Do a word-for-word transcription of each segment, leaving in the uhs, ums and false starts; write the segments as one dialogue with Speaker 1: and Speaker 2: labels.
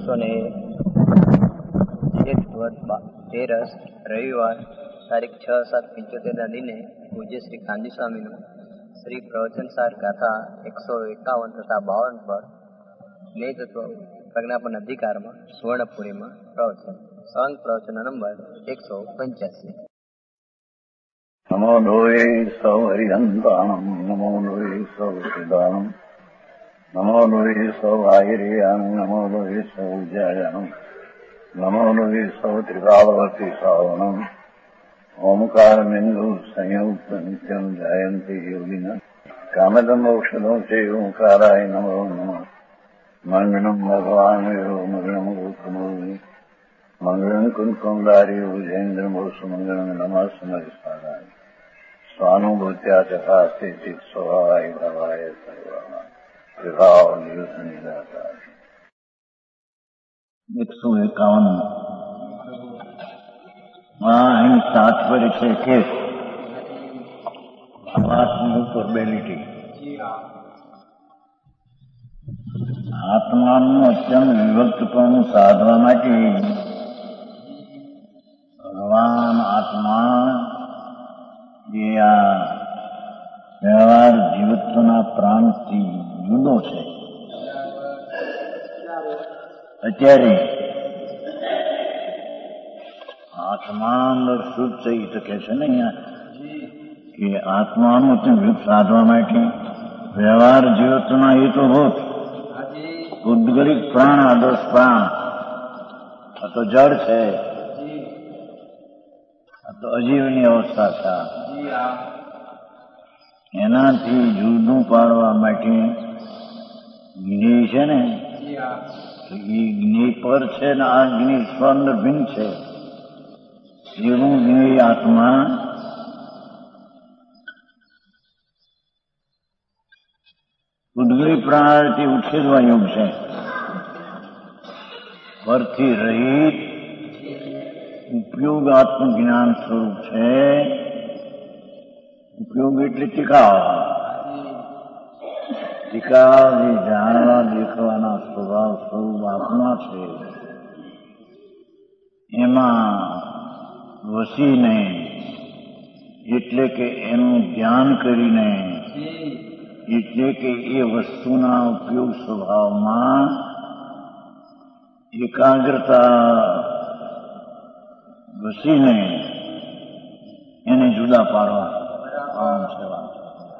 Speaker 1: ઓગણીસો ને તેરસ રવિવાર તારીખ છ સાત પંચોતેરના દિને પૂજ્ય શ્રી કાંજી સ્વામીનું શ્રી પ્રવચનસાર ગાથા એકસો એકાવન તથા બાવન પર મેં તત્વ પ્રજ્ઞાપન અધિકારમાં સુવર્ણપુરીમાં પ્રવચન સંગ પ્રવચન નંબર એકસો પંચ્યાસી.
Speaker 2: નમો લોહે સૌ હરિહંતાણમ નમો લોહે સૌ સિદ્ધાણમ નમો લોહે સૌ આયર્યાન નમો લોહે સૌ જયાનમ નમો લોહે સૌ ત્રિકાલવતી સાવનમ ઓમકાર બિંદુ સંયુક્ત નિત્યમ જયંતી યોગિના કામદમ ઔષધો છે ઓંકારાય નમો નમઃ. મંગળમ ભગવાન મંગળમ ગોકમોહિ મંગળમ કુંકુમધારી ભુજેન્દ્ર મોસુ મંગળમ નમઃ સમરિસારાય સ્વાનુભૂત્યા ચકાસ્તે ચિત સ્વભાવાય ભવાય સર્વા વિભાવ નિયુત નિરાકાર. એકસો એકાવન અહીં તાત્પર્ય છે કે આત્મા ઉપર બેલિટી આત્માનું અત્યંત વિભક્તપણું સાધવા માટે ભગવાન આત્મા જે આ વ્યવહાર જીવત્વના પ્રાણથી જુદો છે. અત્યારે આત્મા અંદર શુદ્ધ થઈ શકે છે ને અહીંયા કે આત્માનું અત્યંત સાધવા માટે વ્યવહાર જીવત્વના હેતુભૂત ઉદ્ગલિત પ્રાણ આદર્શ પ્રાણ આ તો જડ છે, આ તો અજીવની અવસ્થા છે. એનાથી જુદું પાડવા માટે જ્ઞેય છે ને એ જ્ઞેય પર છે ને આ જ્ઞેય સ્વ અંદર ભિન્ન છે. એવું જ્ઞેય આત્મા ઉદ્ગલિત પ્રાણથી ઉછેરવા યોગ છે. પરથી રહિત ઉપયોગ આત્મજ્ઞાન સ્વરૂપ છે. ઉપયોગ એટલે ટીકાવ. ટીકાવ જે જાણવા દેખવાના સ્વભાવ સ્વરૂપ આત્મા છે એમાં વસીને એટલે કે એનું ધ્યાન કરીને એટલે કે એ વસ્તુના ઉપયોગ સ્વભાવમાં એકાગ્રતા વસીને એને જુદા પાડવા આમ છે વાત.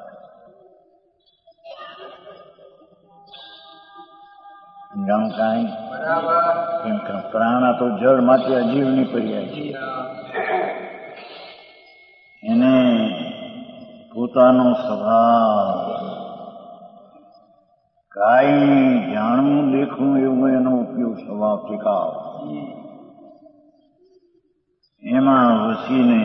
Speaker 2: જાણું કાંઈ કેમ કે પ્રાણા તો જળ માટે અજીવની પર્યાય છે. એને પોતાનો સ્વભાવ કાંઈ જાણવું દેખવું એવું એનો ઉપયોગ સ્વભાવ ટીકાવ એમાં વસીને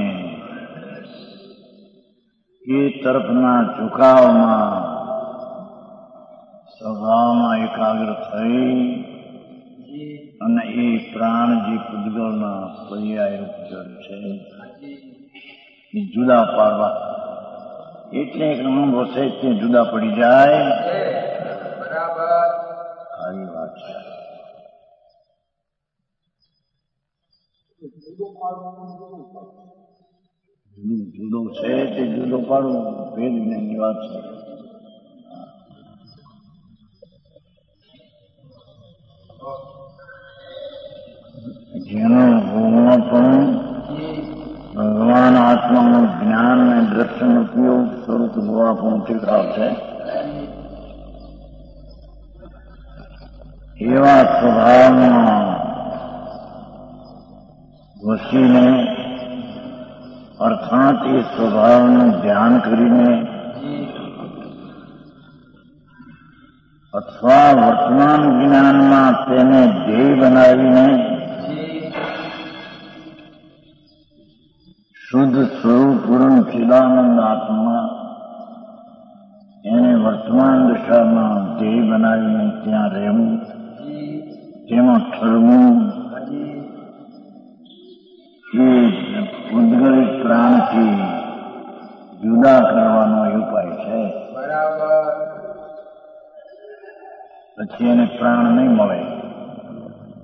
Speaker 2: એ તરફના ઝુકાવમાં સ્વભાવમાં એકાગ્ર થઈ અને એ પ્રાણ જે પૂદગલના પર્યાય રૂપ જળ છે એ જુદા પાડવા એટલે એક અણુ વસે તે જુદા પડી જાય. આવી વાત છે. જુદો છે તે જુદો પાડવું ભેદ જ્ઞાનની વાત છે. જેનો ભૂમમાં પણ ભગવાન આત્માનું જ્ઞાન અને દર્શન ઉપયોગ સ્વરૂપ જોવા પણ ટીકાવ છે. એવા સ્વભાવમાં વસીને અર્થાત એ સ્વભાવનું ધ્યાન કરીને અથવા વર્તમાન જ્ઞાનમાં તેને ધ્યેય બનાવીને શુદ્ધ સ્વરૂપ પૂર્ણ ચિદાનંદ આત્મા એને વર્તમાન દશામાં ધ્યેય બનાવીને ત્યાં રહેવું, તેમાં ઠરવું એ ઉદ્ગલિત પ્રાણથી જુદા કરવાનો ઉપાય છે. પછી એને પ્રાણ નહીં મળે.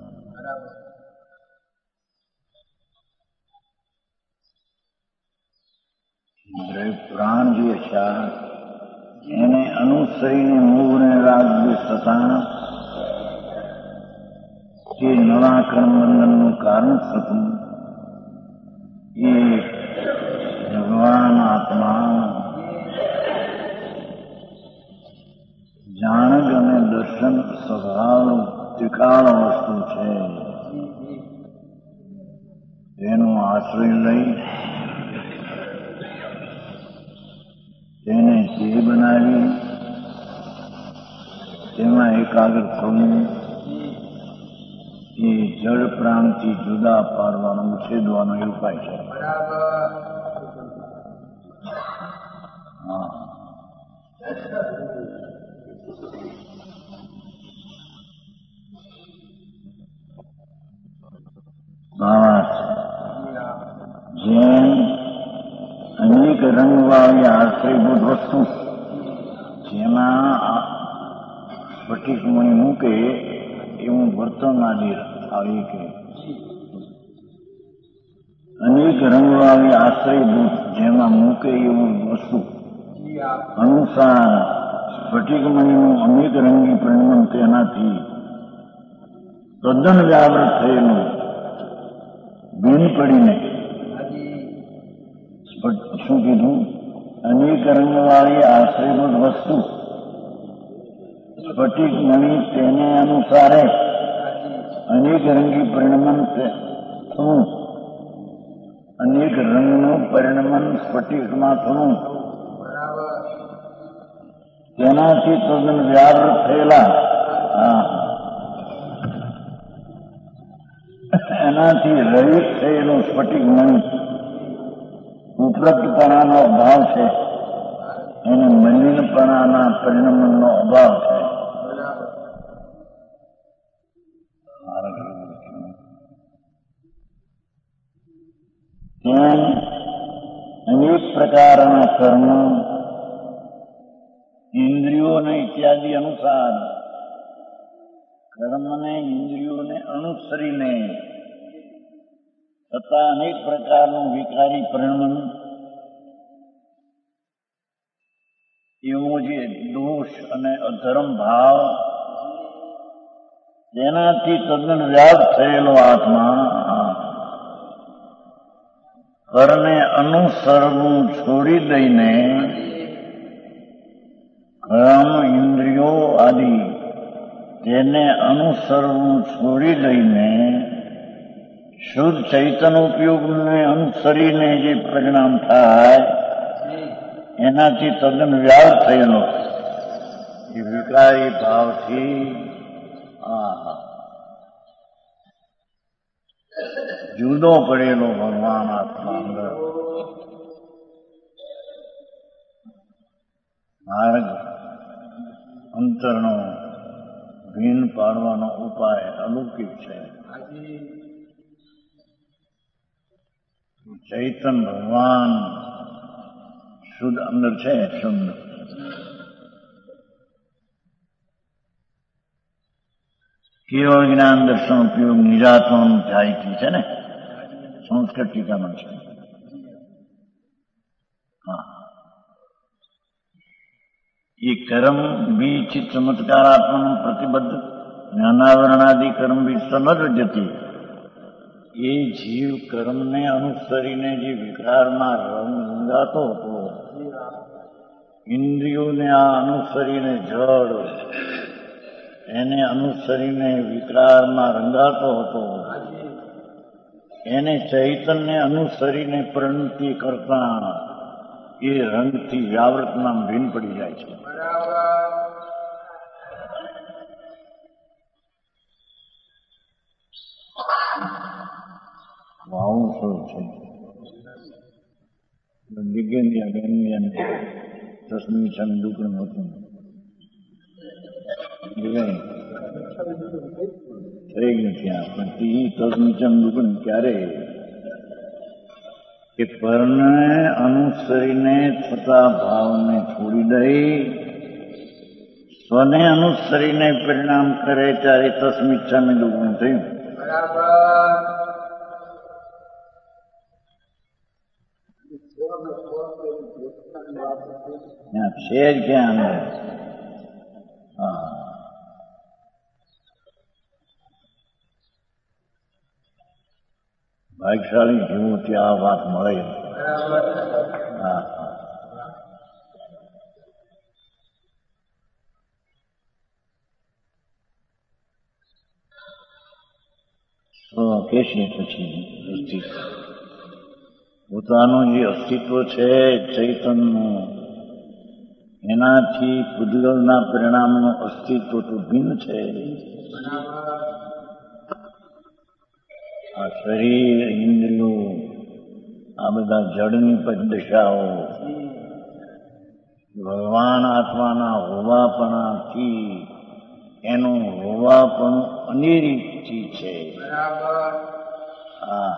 Speaker 2: અનુસરીને મૂળને રાગ દ્વેષ થતા તે નવા કર્મબંધનનું કારણ થતું એ ભગવાન આત્મા જાણગ અને દર્શન સ્વભાવ ત્રિકાળ વસ્તુ છે. તેનો આશ્રય લઈ તેને તે બનાવી તેમાં એકાગ્ર થવું એ જળ પ્રાણથી જુદા પાડવાનો ઉછેદવાનો એ ઉપાય છે. હા, ભાવાર્થ જેમ અનેક રંગવાળી આશ્રયભૂત વસ્તુ જેમાં સ્ફટિક મણી મૂકે એવું વર્તન આદિ આવી કે અનેક રંગવાળી આશ્રયભૂત જેમાં મૂકે એવું વસ્તુ અનુસાર સ્ફટિક મણીનું અનેક રંગી પરિણામ તેનાથી તદ્દન વ્યાવૃત થયેલું ભીન પડીને શું કીધું? અનેક રંગવાળી આશ્રયભૂત વસ્તુ સ્ફટિક મણી તેને અનુસારે અનેક રંગી પરિણમન થવું અનેક રંગનું પરિણમન સ્ફટિકમાં થવું તેનાથી તદ્દન વ્યાવૃત થયેલા એનાથી રહિત થયેલું સ્ફટિક મણી ઉપલબ્ધપણાનો અભાવ છે એને મલિનપણાના પરિણમનનો અભાવ છે. તેમ અનેક પ્રકારના કર્મ ઇન્દ્રિયોને ઇત્યાદિ અનુસાર કર્મને ઇન્દ્રિયોને અનુસરીને તથા અનેક પ્રકારનું વિકારી પરિણમન એવો જે દોષ અને અધર્મ ભાવ તેનાથી તદ્દન વ્યાપ થયેલો આત્મા કરને અનુસરવું છોડી દઈને કર્મ ઇન્દ્રિયો આદિ તેને અનુસરવું છોડી દઈને શુદ્ધ ચૈતન ઉપયોગને અનુસરીને જે પરિણામ થાય એનાથી તદ્દન વ્યાપ થયેલો એ વિકારી ભાવથી આ જુદો પડેલો ભગવાન આત્મા અંદર માર્ગ અંતરનો ભીન પાડવાનો ઉપાય અલૌકિક છે. ચૈતન ભગવાન શુદ્ધ અંદર છે. શુદ્ધ કેવળ જ્ઞાન દર્શન ઉપયોગ નિજાત્માનું ધ્યાયથી છે ને સંસ્કૃત ટીકામાં છે. હા, એ કર્મ બી ચિત્ત ચમત્કારાત્માનું પ્રતિબદ્ધ જ્ઞાનાવરણાદિ કર્મ બી સમજ જતી એ જીવ કર્મને અનુસરીને જે વિકારમાં રંગાતો હતો ઇન્દ્રિયોને આ અનુસરીને જળ એને અનુસરીને વિકારમાં રંગાતો હતો એને ચૈતન્ય અનુસરીને પ્રણતિ કરતા એ રંગથી વ્યાવૃતમાં ભીન પડી જાય છે. આવું શું છે? દિગ્ગંદ્યા ગણ્યાને તસ્મી છંદ દુકણ હતું થઈ ગયું ત્યાં પણ તે તસ્મી છંદ દુકણ ક્યારે કે પરને અનુસરીને થતા ભાવને છોડી દઈ સ્વને અનુસરીને પરિણામ કરે ત્યારે તસ્મિચ્છામી દુગુણ થયું. છે જ ક્યાં અંદર ભાગ્યશાળી જીવો ત્યાં આ વાત મળે. હા હા તો કહેશે પછી અસ્તિત્વ પોતાનું જે અસ્તિત્વ છે ચૈતન્યનું, એનાથી પૂતગલના પરિણામનું અસ્તિત્વ તો ભિન્ન છે. આ શરીર, ઇન્દ્રિયો, આ બધા જડની પદદશાઓ ભગવાન આત્માના હોવાપણાથી એનું હોવાપણું અનિરીથી છે. હા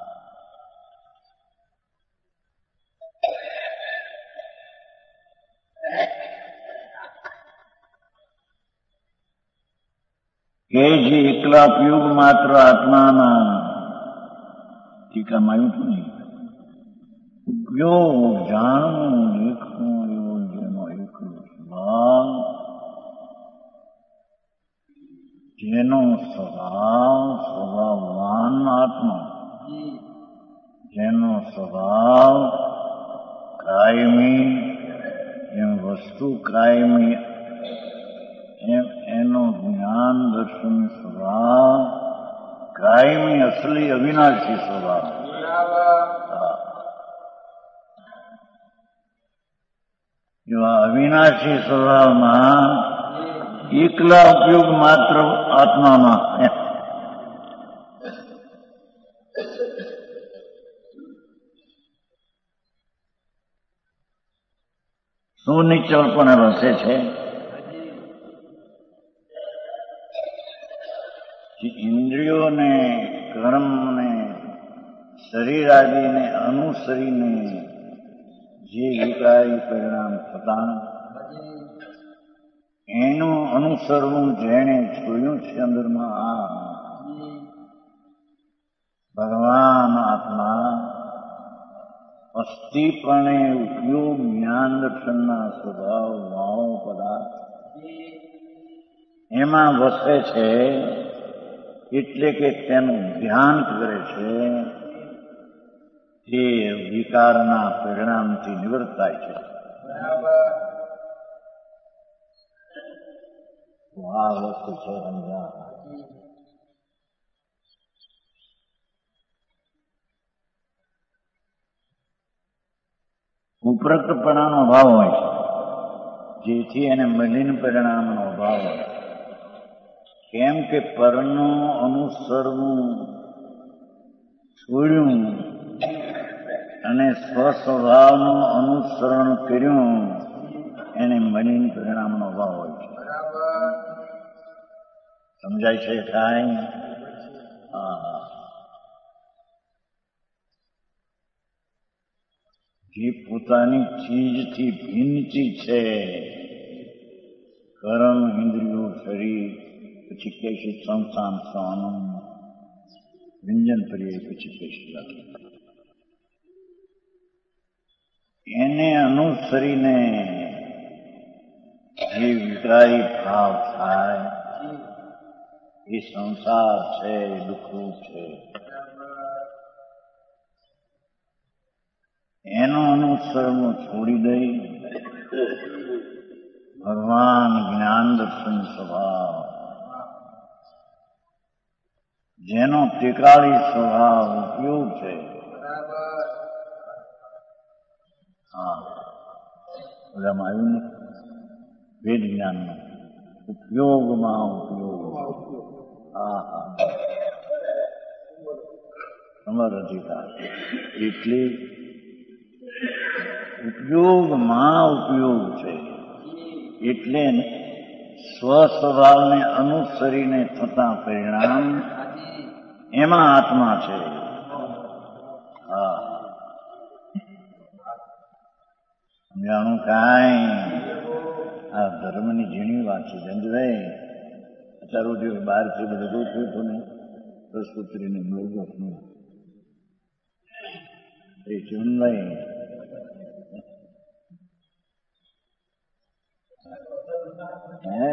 Speaker 2: કે જે એકલા ઉપયોગ માત્ર આત્માના ટીકામાં આવ્યું હતું નહીં. ઉપયોગ જાણવું દેખવું એવો જેનો એકલો સ્વભાવ, જેનો સ્વભાવ સ્વભાવવાન આત્મા, જેનો સ્વભાવ કાયમી, એમ વસ્તુ કાયમી, એમ એનો જ્ઞાન દર્શન સ્વભાવ કાયમી અસલી અવિનાશી સ્વભાવ. એવા અવિનાશી સ્વભાવમાં એકલા ઉપયોગ માત્ર આત્મામાં સુનિશ્ચળપણે વસે છે. ઇન્દ્રિયોને, કર્મને, શરીર આદિને અનુસરીને જે વિકારી પરિણામ થતા એનું અનુસરવું જેણે જોયું છે અંદરમાં આ ભગવાન આત્મા અસ્થિપણે ઉપયોગ જ્ઞાન દર્શનના સ્વભાવ ભાવ પદાર્થ એમાં વસે છે. એટલે કે તેનું ધ્યાન કરે છે, તે વિકારના પરિણામથી નિવૃત્ત થાય છે. આ વસ્તુ છે સમજા. ઉપરોક્તપણાનો અભાવ હોય છે, જેથી એને મલિન પરિણામનો અભાવ હોય. કેમ કે પરનું અનુસરવું છોડ્યું અને સ્વસ્વભાવનું અનુસરણ કર્યું, એને મલિન પરિણામનો અભાવ હોય છે. સમજાય છે કાંઈ? હા. જે પોતાની ચીજથી ભિન્ન ચીજ છે, કર્મ, ઇન્દ્રિયો, શરીર, પછી કહીશું સંસાન આનંદ વ્યંજન કરીએ, પછી કહીશું એને અનુસરીને જે વિકારી ભાવ થાય એ સંસાર છે, એ દુઃખરૂપ છે. એનું અનુસરણ છોડી દઈ ભગવાન જ્ઞાન દર્શન સ્વભાવ, જેનો ટેકાળી સ્વભાવ ઉપયોગ છે. હા, બધામાં આવ્યું ને વેદ જ્ઞાનનો ઉપયોગમાં ઉપયોગ. હા હા, સમર અધિકાર એટલે ઉપયોગમાં ઉપયોગ છે. એટલે સ્વસ્વભાવને અનુસરીને થતા પરિણામ એમાં આત્મા છે. હા, જાણું કાંઈ આ ધર્મની ઝીણી વાત છે. જંજભાઈ અત્યાર જે બહારથી બધું થયું હતું ને પ્રસ્તુત્રીને બળગતનું એ જીવનભાઈ હે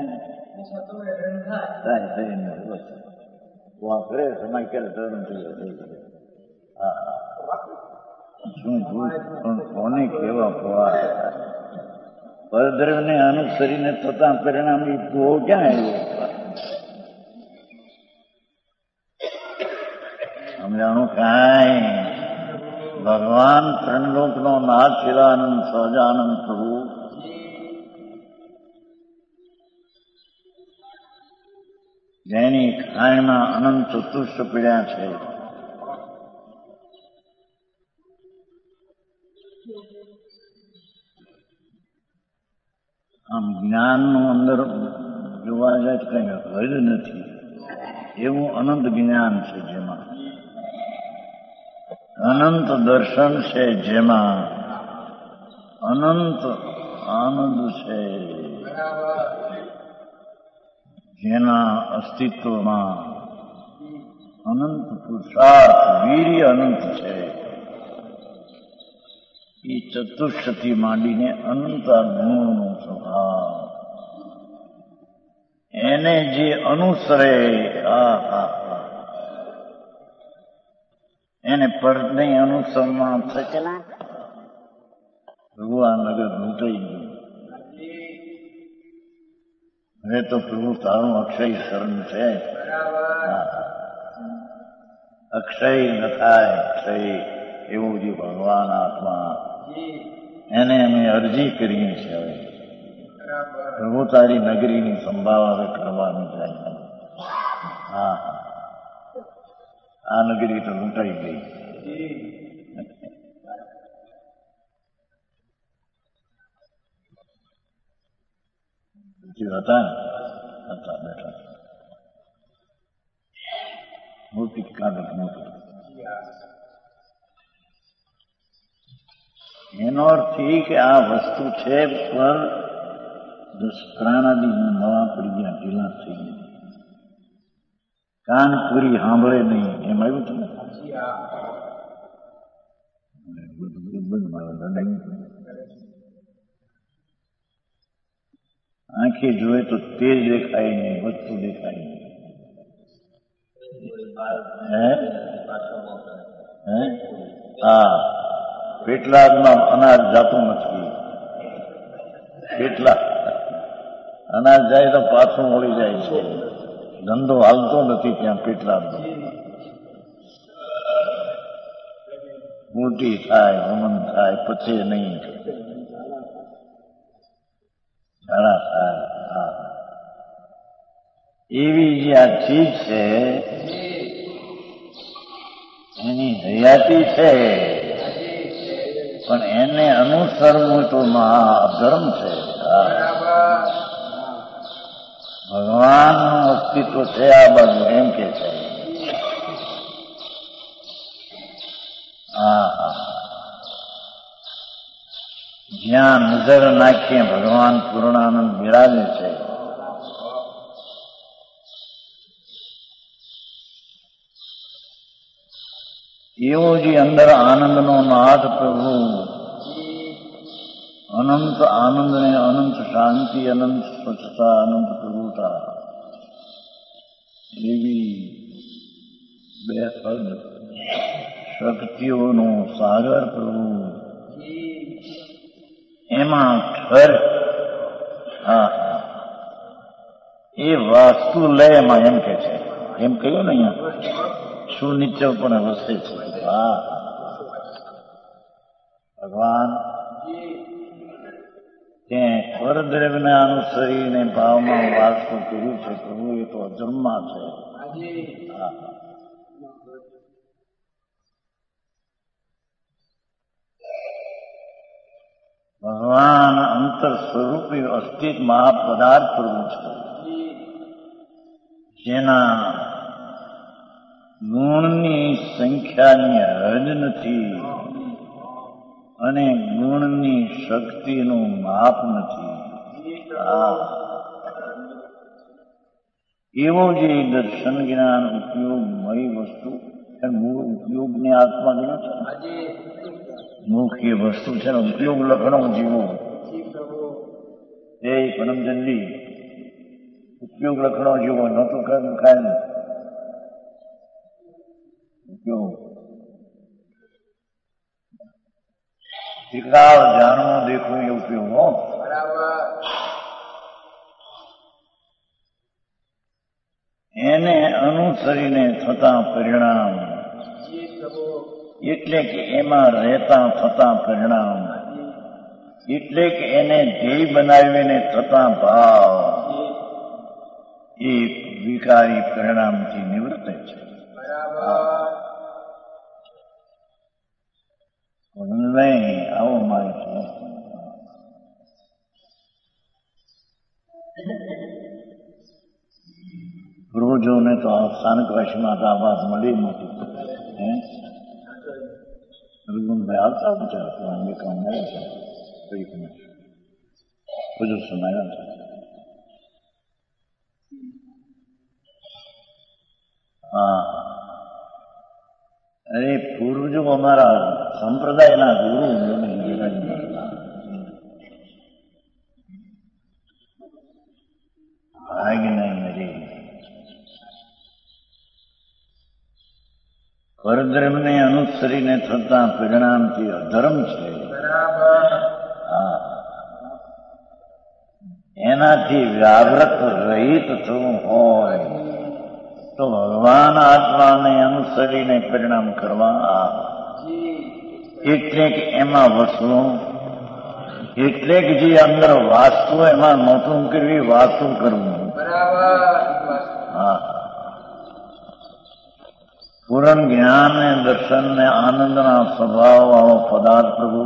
Speaker 2: થાય થઈને વાપરે સમય ક્યારે ધર્મ થઈ જાય. શું ભૂલ પણ કોને કેવા ભવા પરદ્રવ્યને અનુસરીને થતા પરિણામ ભૂવો ક્યાં આવ્યો? સમજાણું કાંઈ ભગવાન ત્રણલોકનો નાથ શિલાનંદ સહજાનંદ પ્રભુ જેની ખાણમાં અનંત તુષ્ટ પીડ્યા છે. આમ જ્ઞાનનું અંદર જોવા જાય કઈ હદ નથી એવું અનંત જ્ઞાન છે, જેમાં અનંત દર્શન છે, જેમાં અનંત આનંદ છે, જેના અસ્તિત્વમાં અનંત પુરુષાર્થ વીર્ય અનંત છે. એ ચતુષ્ટથી માંડીને અનંત ગુણનો સ્વભાવ એને જે અનુસરે આ એને પરને અનુસરવામાં થશે. ભગવાન નગર લૂંટાઈ ગયું. હવે તો પ્રભુ તારું અક્ષય શરણ છે. અક્ષય ન થાય અક્ષય એવું જે ભગવાન આત્મા એને અમે અરજી કરીએ છીએ. હવે પ્રભુ તારી નગરીની સંભાળ હવે કરવાની જાય. હા આ નગરી તો લૂંટાઈ ગઈ. હતા હતા બેઠા મોટી કાગળ મોટું. એનો અર્થ એ કે આ વસ્તુ છે, પણ દસ પ્રાણાદી નવા પડી ગયા, ઢીલા થઈ ગયા. કાન પૂરી સાંભળે નહીં એમ આવ્યું છે ને. આંખે જોવે તો તેજ દેખાય નહીં, વસ્તુ દેખાય નહીં. હે હે હા પેટલાદમાં અનાજ જાતું નથી. પેટલા અનાજ જાય તો પાછું મળી જાય છે. ધંધો હાલતો નથી ત્યાં પેટલાદનો. મોટી થાય હમન થાય પછી નહીં ઝાડા થાય. હા એવી જે આ ચીજ છે એની હયાતી છે, પણ એને અનુસરવું તો મહા અધર્મ છે. ભગવાનનું અસ્તિત્વ છે આ બાજુ એમ કે છે. હા હા જ્યાં નજર નાખીએ ભગવાન પૂર્ણાનંદ બિરાજે છે. એવો જે અંદર આનંદનો નાથ પ્રભુ અનંત આનંદ ને અનંત શાંતિ, અનંત સ્વચ્છતા, અનંત પ્રભુતા, એવી બે પદ શક્તિઓનો સાગર પ્રભુ એમાં ઠર. હા એ વાસ્તુ લયમાં એમ કે છે. એમ કહ્યું ને અહીંયા સુનિત્ય પણ વસે છે. હા ભગવાન ત્યાં પરદ્રવ્યને અનુસરીને ભાવમાં વાસનું કર્યું છે. પ્રભુ એ તો અજન્મા છે. હા ભગવાન અંતર સ્વરૂપી અસ્તિત્વ મહાપદાર્થ પ્રભુ છે, જેના ગુણની સંખ્યાની હદ નથી અને ગુણની શક્તિનું માપ નથી. એવો જે દર્શન જ્ઞાન ઉપયોગમય વસ્તુ મૂળ ઉપયોગની આત્મા ગણો છે. મુખ્ય વસ્તુ છે ને ઉપયોગ લખણો જીવો એ પરમજનલી ઉપયોગ લખણો જીવો ન તો કાય ઉપયોગ. રૂપિયો હો. એને અનુસરીને થતા પરિણામ એટલે કે એમાં રહેતા થતા પરિણામ એટલે કે એને ધ્યેય બનાવીને થતા ભાવ એ વિકારી પરિણામથી નિવૃત્ત છે. નહીં આવો મારે છે. પૂર્વજોને તો સ્થાનક વાસીમાં આ વાત મળી નથી. ભાઈ આવતા વિચારતો અંગે કામ મળ્યા છે બધું સુનાયા છે. હા અરે પૂર્વજો અમારા સંપ્રદાયના ગુરુ ભાગ નહીં હરે પરધર્મને અનુસરીને થતા પરિણામથી અધર્મ છે. હા એનાથી વ્યાવ્રત રહિત થવું હોય તો ભગવાન આત્માને અનુસરીને પરિણામ કરવા એટલે કે એમાં વસવું એટલે કે જે અંદર વાસ્તુ એમાં નોતું કરવી વાસ્તુ કરવું. હા પૂર્ણ જ્ઞાન ને દર્શન ને આનંદના સ્વભાવ વાળો પદાર્થ પ્રભુ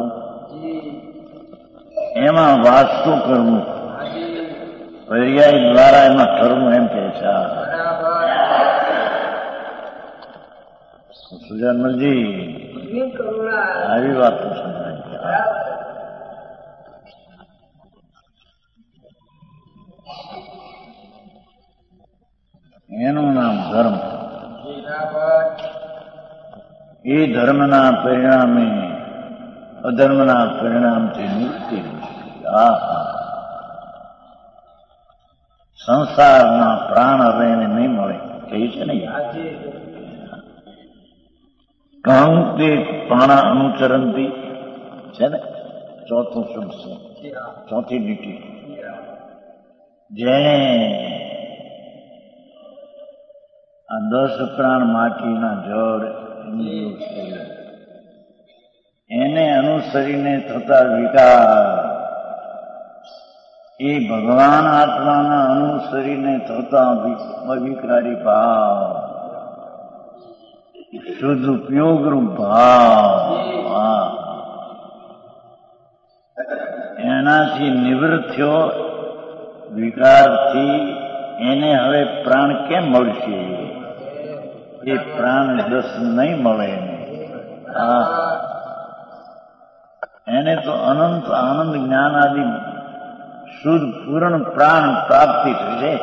Speaker 2: એમાં વાસ્તુ કરવું પર્યાય દ્વારા એમાં કરવું એમ કે છે. સુજાનમલજી આવી વાત તો સમજાય. એનું નામ ધર્મ. એ ધર્મના પરિણામે અધર્મના પરિણામથી મુક્તિ. આ સંસારના પ્રાણ હવે એને નહીં મળે કહી છે ને. કાંતિ પ્રાણા અનુચરંતી છે ને ચોથું શુભ છે ચોથી લીટી. જેને આ દસ પ્રાણ માટીના જળ એને અનુસરીને થતા વિકાર એ ભગવાન આત્માના અનુસરીને થતા અવિકારી ભાવ શુદ્ધ ઉપયોગરૂપ ભાવ એનાથી નિવૃત્ત થયો વિકારથી એને હવે પ્રાણ કેમ મળશે? એ પ્રાણ દસ નહીં મળે એને તો અનંત આનંદ જ્ઞાન આદિ શુદ્ધ પૂર્ણ પ્રાણ પ્રાપ્તિ થશે.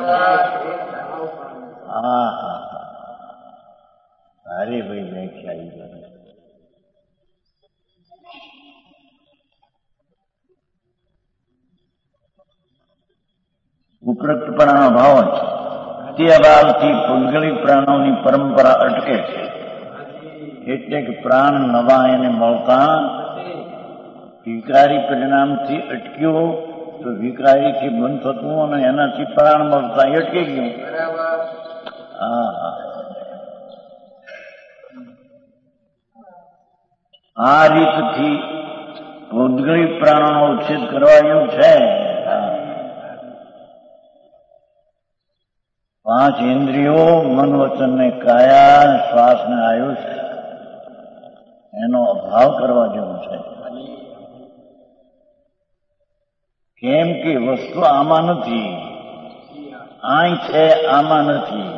Speaker 2: હા અરે ભાઈ વ્યાખ્યા ઉપરોક્તપણાનો ભાવ છે તે અભાવથી પૂગલિક પ્રાણોની પરંપરા અટકે છે. એટલે કે પ્રાણ નવા એને મળતા વિકારી પરિણામથી અટક્યો તો વિકારીથી બંધ થતું અને એનાથી પ્રાણ મળતા અટકી ગયું. હા હા આ રીતથી ભૌતિક પ્રાણોનો ઉચ્છેદ કરવાયું છે. પાંચ ઇન્દ્રિયો મન વચન ને કાયા શ્વાસ ને આયુષ એનો અભાવ કરવા જેવું છે. કેમ કે વસ્તુ આમાં નથી, આય છે આમાં નથી.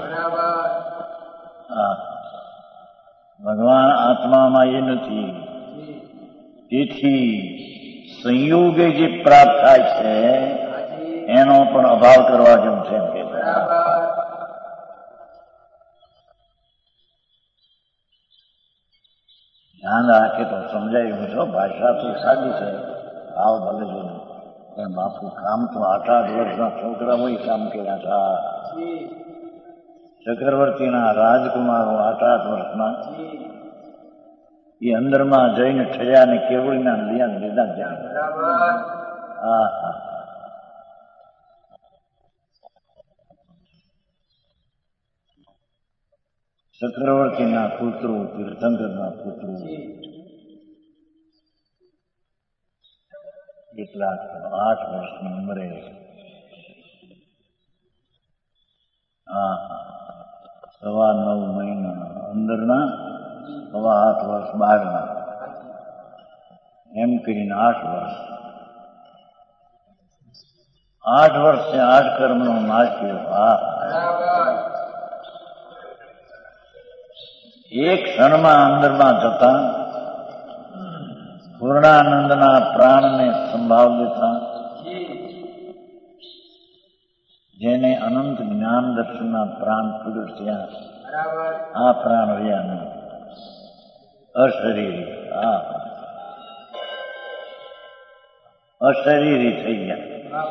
Speaker 2: ભગવાન આત્મામાં એ નથી. તેથી સંયોગે જે પ્રાપ્ત થાય છે એનો પણ અભાવ કરવા જેવું છે. ધ્યાન રાખે તો સમજાય એવું છો. ભાષા તો સાદી છે, ભાવ ભલે છે, પણ બાપુ કામ તો આઠ આઠ વર્ષના છોકરાઓ કામ કર્યા હતા. ચક્રવર્તીના રાજકુમારો આઠ આઠ વર્ષના એ અંદરમાં જઈને ઠર્યા ને કેવળીના લીધા લીધા જાય. હા હા ચક્રવર્તીના પુત્રો, તીર્થંકરના પુત્રો કેટલાક આઠ વર્ષની ઉંમરે હા સવા નવ મહિના અંદરના, સવા આઠ વર્ષ બહારના, એમ કરીને આઠ વર્ષ આઠ વર્ષે આઠ કર્મનો નાશ કર્યો. હા એક ક્ષણમાં અંદરમાં જતા પૂર્ણાનંદના પ્રાણને સંભાવ દેતા, જેને અનંત જ્ઞાન દર્શનના પ્રાણ પ્રગટ થયા, આ પ્રાણ રહ્યા નહીં, અશરીરી. હા અશરીરી થઈ ગયા.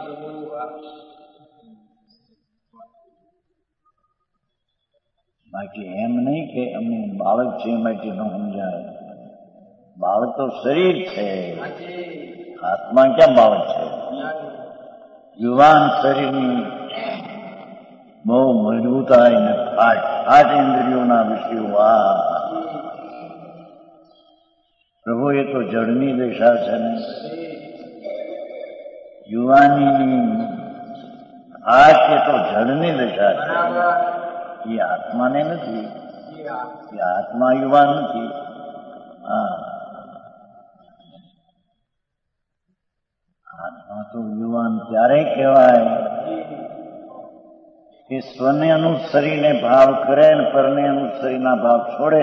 Speaker 2: બાકી એમ નહીં કે અમે બાળક છે માટે ન સમજાય. બાળક તો શરીર છે, આત્મા ક્યાં બાળક છે? યુવાન શરીરની બહુ મજબૂતાઈ ને ફાટ ફાટ ઇન્દ્રિયોના વિષયો. આ પ્રભુ એ તો જળની દશા છે ને, યુવાનીની ફાટ એ તો જળની દશા છે, એ આત્માને નથી. એ આત્મા યુવાન નથી. હા આત્મા તો યુવાન ત્યારે કહેવાય કે સ્વને અનુસરીને ભાવ કરે ને પરને અનુસરીના ભાવ છોડે,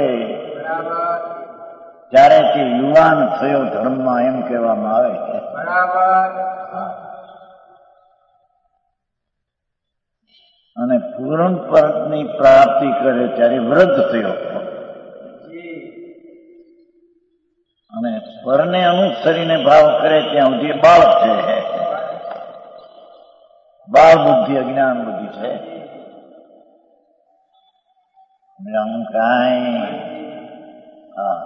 Speaker 2: ત્યારે તે યુવાન થયો ધર્મમાં, એમ કહેવામાં આવે છે. અને પૂર્ણ પદની પ્રાપ્તિ કરે ત્યારે વૃદ્ધ થયો, અને પરને અનુસરીને ભાવ કરે ત્યાં સુધી બાળક છે. બાળ બુદ્ધિ, અજ્ઞાન બુદ્ધિ છે. કાંઈ હા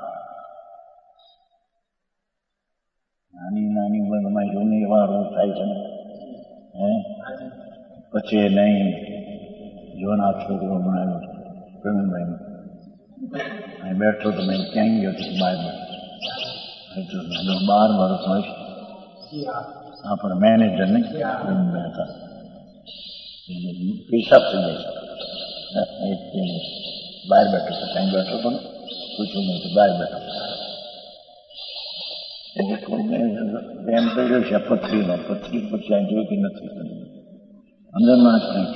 Speaker 2: નાની નાની ઉંમરમાં જોની એવા રોગ થાય છે ને, હે પછી નહીં. જોના છોકરો બનાવ્યો પ્રવીણભાઈ અહીં બેઠો તો મેં ક્યાં ગયો હતો? બાર બાર વર્ષ હોય છે. આપણા મેનેજર ને પ્રવીણભાઈ હતા, પેશાબ થઈ જાય છે. બહાર બેઠો હતો, ક્યાંય બેઠો હતો ને, પૂછ્યું નહીં તો બહાર બેઠો. એમ કર્યો છે પથરીનો, પથરી પછી આ જોઈ કે નથી અંદરના કંઈક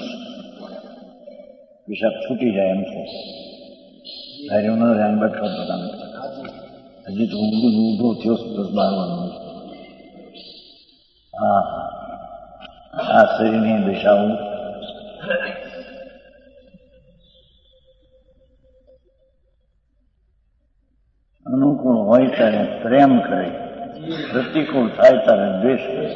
Speaker 2: પેશાબ છૂટી જાય એમ છે. ધાર્યું ન ધ્યાન બેઠો હતો તમે, હજી તો ઊંઘું ઊંઘો થયો દસ બાર વાર. હા આ શરીરની દિશાઓ અનુકૂળ હોય ત્યારે પ્રેમ કરે, પ્રતિકૂળ થાય ત્યારે દ્વેષ કરે.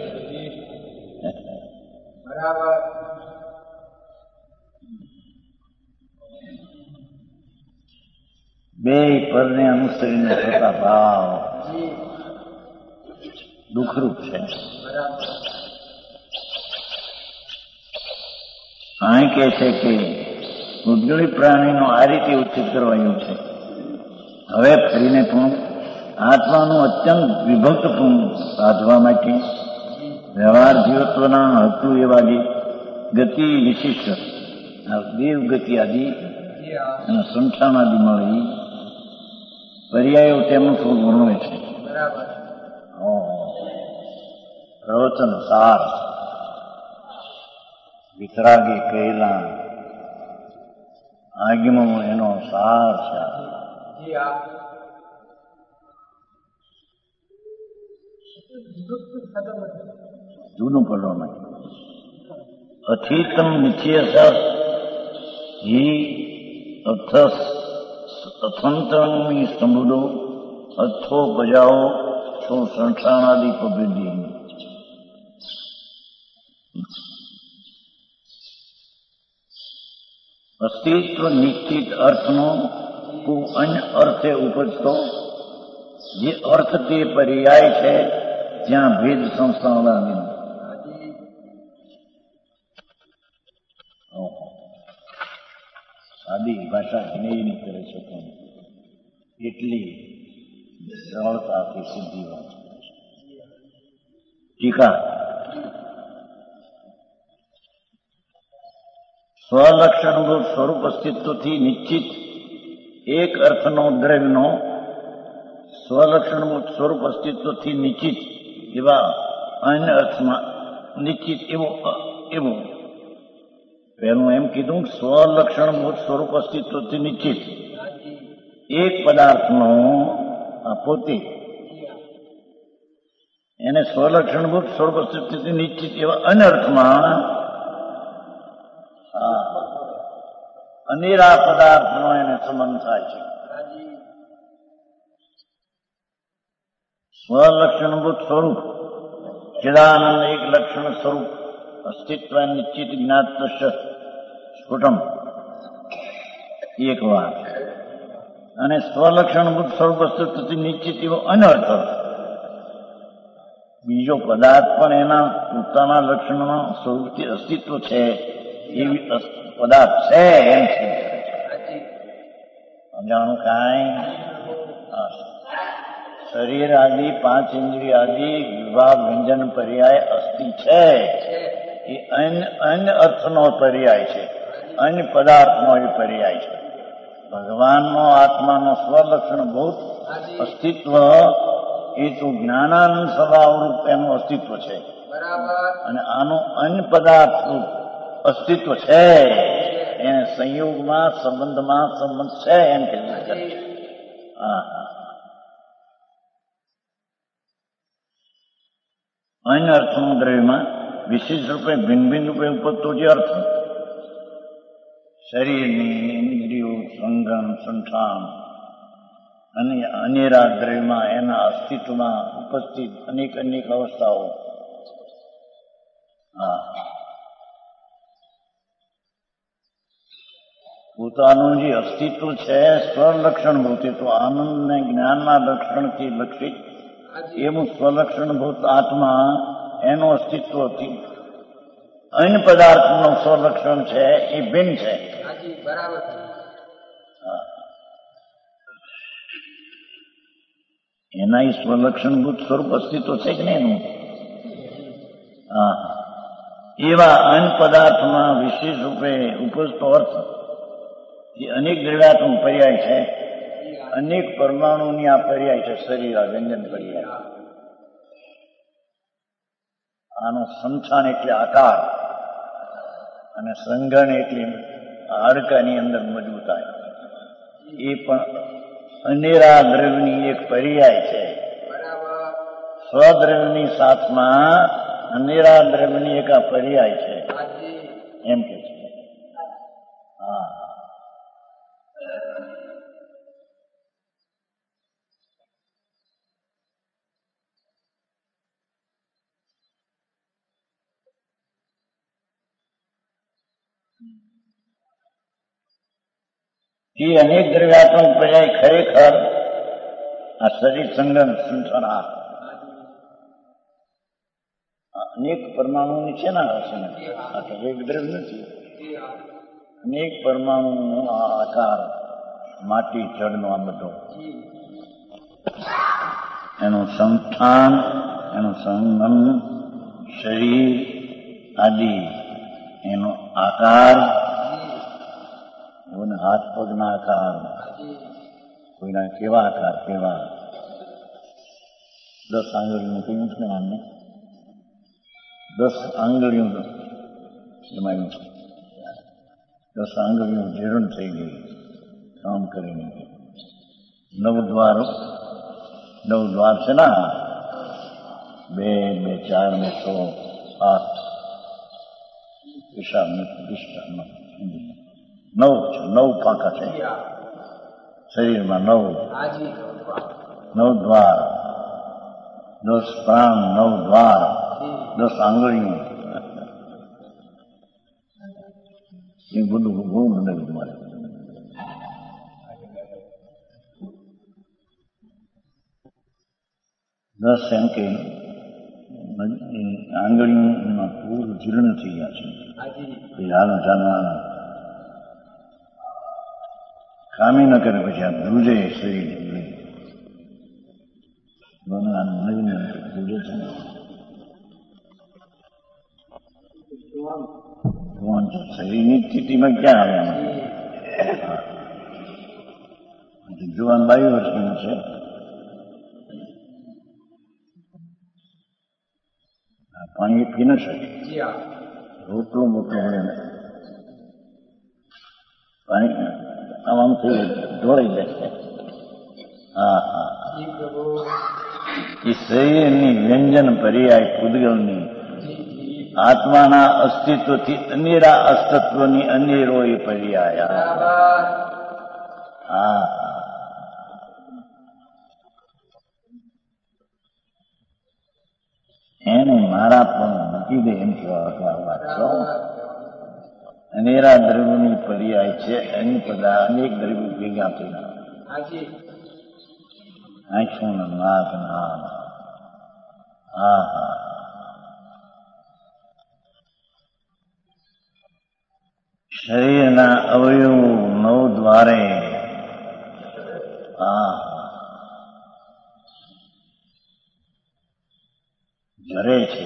Speaker 2: બે પરને અનુસરીને થતા ભાવ દુઃખરૂપ છે. અહીં કહે છે કે ઉદ્ગળી પ્રાણીનો આ રીતે ઉચ્ચિત કરવાયું છે. હવે ફરીને પણ આત્માનું અત્યંત વિભક્તપણું સાધવા માટે વ્યવહાર જીવત્વના હતું એવા જે ગતિ વિશિષ્ટ દેવ ગતિ આદિ અને સંઠાન આદિ મળી પર્યાયો તેમનું થોડું વર્ણવે છે. પ્રવચન સાર વિતરાગી કહેલા આગમો એનો સાર છે. જૂનું પડવામાં અથિતમ નિશ્ચયસ હિ અથસ અથંતમી સંબુદો અથો બજાઓ તો સંસાણાદિ પ્રવૃત્તિ. અસ્તિત્વ નિશ્ચિત અર્થનો કોઈ અન્ય અર્થે ઉપજતો જે અર્થ તે પર્યાય છે ત્યાં ભેદ સંસ્થાના નહીં. સાદી ભાષા જ્ઞેયની કરે છે પણ એટલી સરળતાથી સિદ્ધિ વાત કરે છે. ટીકા સ્વલક્ષણભૂત સ્વરૂપ અસ્તિત્વથી નિશ્ચિત એક અર્થનો દ્રવ્યનો સ્વલક્ષણભૂત સ્વરૂપ અસ્તિત્વથી નિશ્ચિત એવા અન્ય અર્થમાં નિશ્ચિત એવો એવો પહેલું એમ કીધું સ્વલક્ષણભૂત સ્વરૂપ અસ્તિત્વથી નિશ્ચિત એક પદાર્થનો પોતે એને સ્વલક્ષણભૂત સ્વરૂપ અસ્તિત્વથી નિશ્ચિત એવા અન્ય અર્થમાં અનેરા પદાર્થનો એને સંબંધ થાય છે. સ્વલક્ષણભૂત સ્વરૂપ ચિદાનંદ એક લક્ષણ સ્વરૂપ અસ્તિત્વ નિશ્ચિત જ્ઞાત સ્ફુટમ એક વાત અને સ્વલક્ષણભૂત સ્વરૂપ અસ્તિત્વથી નિશ્ચિત એવો અનર્થ બીજો પદાર્થ પણ એના પોતાના લક્ષણના સ્વરૂપથી અસ્તિત્વ છે એવી પદાર્થ છે એમ છે. સમજાણું કાંઈ શરીર આદિ પાંચ ઇન્દ્રિય આદિ વિભાગ વ્યંજન પર્યાય અસ્થિ છે એ અન્ય અન્ય અર્થનો પર્યાય છે, અન્ય પદાર્થનો એ પર્યાય છે. ભગવાનનો આત્માનો સ્વલક્ષણભૂત અસ્તિત્વ એ તો જ્ઞાનાનંદ સ્વભાવરૂપ એનું અસ્તિત્વ છે અને આનું અન્ય પદાર્થ અસ્તિત્વ છે એને સંયોગમાં સંબંધમાં સંબંધ છે એમ કહેવું છે. હા અન્ય અર્થનું દ્રવ્યમાં વિશેષ રૂપે ભિન્ન ભિન્ન રૂપે ઉપજતો જે અર્થ શરીરની ઇન્દ્રિયો સંગમ સંઠાન અને અનેરા દ્રવ્યમાં એના અસ્તિત્વમાં ઉપસ્થિત અનેક અનેક અવસ્થાઓ હા પોતાનું જે અસ્તિત્વ છે સ્વલક્ષણભૂત તો આનંદ ને જ્ઞાનના લક્ષણથી લક્ષિત એવું સ્વલક્ષણભૂત આત્મા એનું અસ્તિત્વથી અન્ય પદાર્થનું સ્વલક્ષણ છે એ ભિન્ન છે. એના એ સ્વલક્ષણભૂત સ્વરૂપ અસ્તિત્વ છે કે નહીં એનું હા એવા અન્ય પદાર્થમાં વિશેષ રૂપે ઉપજતો અર્થ એ અનેક દ્રવ્યાત્મક પર્યાય છે, અનેક પરમાણુની આ પર્યાય છે. શરીર વ્યંજન પર્યાય આનો સંસ્થાન એટલે આકાર અને સંઘન એટલે હાડકાની અંદર મજબૂતાઈ એ પણ અનેરા દ્રવ્યની એક પર્યાય છે. સ્વદ્રવ્યની સાથમાં અનેરા દ્રવ્યની એક આ પર્યાય છે એમ કે છે. હા એ અનેક દ્રવ્યાત્મક પર્યાય ખરેખર આ શરીર સંગમ સંસાર અનેક પરમાણુની છે ને આ તો એક દ્રવ્ય નથી. અનેક પરમાણુનો આ આકાર માટી જળનો આ બધો એનું સંસ્થાન એનું સંગમ શરીર આદિ એનો આકાર હાથ પગના આકાર કોઈના કેવા આકાર કેવા દસ આંગળીનું કહ્યું છે ને આમને દસ આંગળીઓ જમાયું છે. દસ આંગળીઓ જીર્ણ થઈ ગઈ કામ કરીને નવ દ્વારો નવ દ્વાર છે ને બે બે ચાર ને છ આઠ પેશાબ પ્રતિષ્ઠા નવ છે, નવ પાંખા છે શરીરમાં. નવ નવ દ્વાર દસ પ્રાણ નવ દ્વાર દસ આંગળીઓ એ બધું બહુ મને તમારે દસ એમ કે આંગળીઓમાં પૂરું જીર્ણ થઈ ગયા છે હાલ જાણવાના કામી ન કરે પછી આ ધ્રુજે શરીર નવીન ધ્રુજે છે ને શરીરની સ્થિતિમાં ક્યાં આવે જુવાન બાવીસ વર્ષનું છે પાણી પી ન શકે રોટલો મોટલો હોય પાણી આમ થઈ ઢોળાઈ જશે હા હા એ શરીરની વ્યંજન પર્યાય પૂદગલની આત્માના અસ્તિત્વથી અનેરા અસ્તિત્વની અનેરો એ પર્યાય હા એને મારા પણ મૂકી દે એમ કહેવા અનેરા દ્રવ્યોની પર્યાય છે એની બધા અનેક દ્રવ્યો ભેગા થયા આંખો નાક ના હા હા શરીરના અવયવ નવ દ્વારે હા ઝરે છે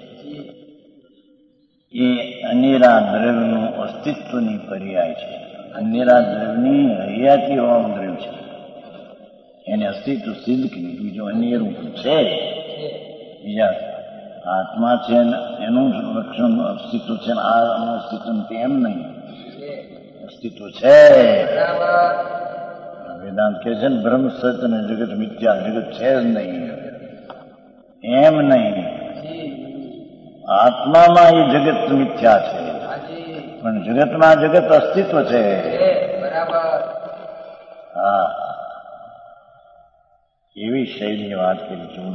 Speaker 2: એ અનેરા દ્રવ્યનું અસ્તિત્વની પર્યાય છે અનેરા દ્રવ્યની હૈયાથી હોવાનું દ્રવ્ય છે એને અસ્તિત્વ સિદ્ધ કર્યું બીજું અનેરું છે બીજા આત્મા છે એનું જ લક્ષણ અસ્તિત્વ છે ને આનું અસ્તિત્વ તેમ નહીં અસ્તિત્વ છે વેદાંત કહે છે ને બ્રહ્મ સત્ય અને જગત મિથ્યા જગત છે જ નહીં એમ નહીં આત્મામાં એ જગત મિથ્યા છે પણ જગતમાં જગત અસ્તિત્વ છે હા એવી શૈલીની વાત કરી છું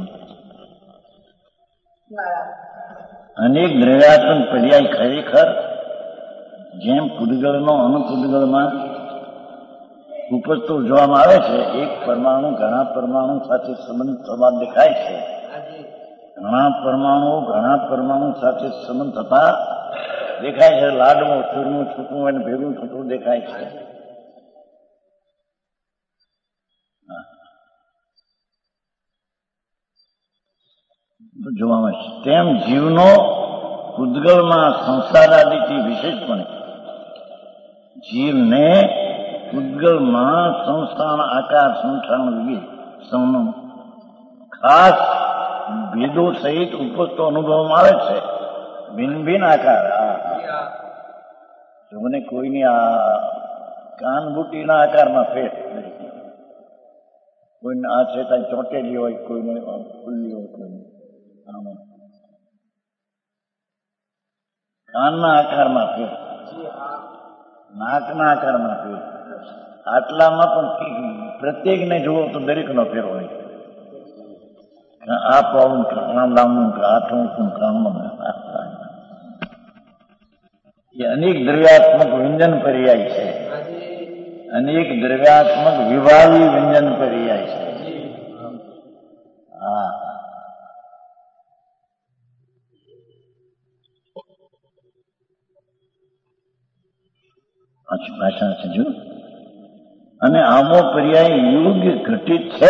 Speaker 2: અનેક દ્રવ્યાત્મક પર્યાય ખરેખર જેમ પૂદગળનો અનુપૂદગળમાં ઉપજતો જોવામાં આવે છે એક પરમાણુ ઘણા પરમાણુ સાથે સંબંધ થવા દેખાય છે ઘણા પરમાણુ ઘણા પરમાણુ સાથે સંબંધ થતા દેખાય છે લાડવું ચૂરનું છૂટું અને ભેગું થતું દેખાય છે જોવામાં છે તેમ જીવનો પૂદગળમાં સંસાર આદિથી વિશેષપણે જીવને પૂદગળમાં સંસ્થાન આકાર સંસ્થાન વિવિધ સૌનું ખાસ ભેદો સહિત ઉપજતો અનુભવમાં આવે છે ભિન્ન ભિન્ન આકાર જોને કોઈની આ કાનબુટીના આકારમાં ફેર કોઈને આ છે ત્યાં ચોંટેલી હોય કોઈને ખુલ્લી હોય કોઈને કાનના આકારમાં ફેર નાકના આકારમાં ફેર આટલામાં પણ પ્રત્યેકને જુઓ તો દરેકનો ફેર હોય આ પાવું આ લાંબુ આ ટૂંકું કામમાં એ અનેક દ્રવ્યાત્મક વ્યંજન પર્યાય છે અનેક દ્રવ્યાત્મક વિભાવી વ્યંજન પર્યાય છે હા ભાષા છે જો અને આમો પર્યાય યોગ્ય ઘટિત છે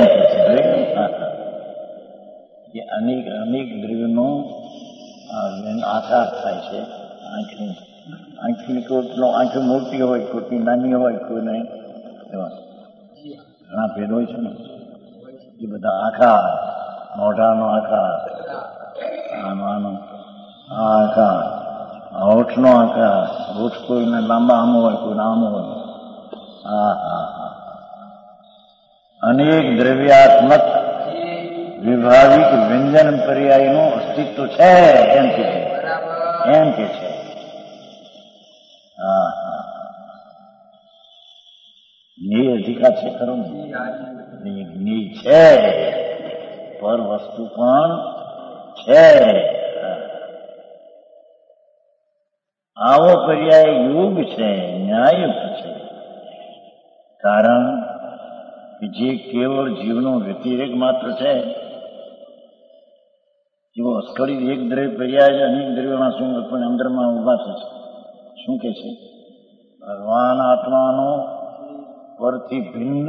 Speaker 2: એ અનેક અનેક દ્રવ્યનો આકાર થાય છે આંખની આંખની કોટનો આંખ મોટી હોય કોટની નાની હોય કોઈને એવા ઘણા ભેદ હોય છે ને એ બધા આકાર મોઢાનો આકાર આનો આનો આ આકાર હોઠનો આકાર હોઠ કોઈને લાંબા આમો હોય કોઈને આમો હોય હા હા હા અનેક દ્રવ્યાત્મક વિભાવિક વ્યંજન પર્યાયનું અસ્તિત્વ છે એમ કે છે એમ કે છે હા હા જ્ઞેય અધિકાર છે ખરો ને જ્ઞેય છે પર વસ્તુ પણ છે આવો પર્યાય યોગ છે ન્યાયયુક્ત છે કારણ કે જે કેવળ જીવનો વ્યતિરેક માત્ર છે એવો અસ્ખલિત એક દ્રવ્ય પર્યાય અનેક દ્રવ્યોના સંયોગ પણ અંદરમાં ઉભા છે. શું કે છે? ભગવાન આત્માનો પરથી ભિન્ન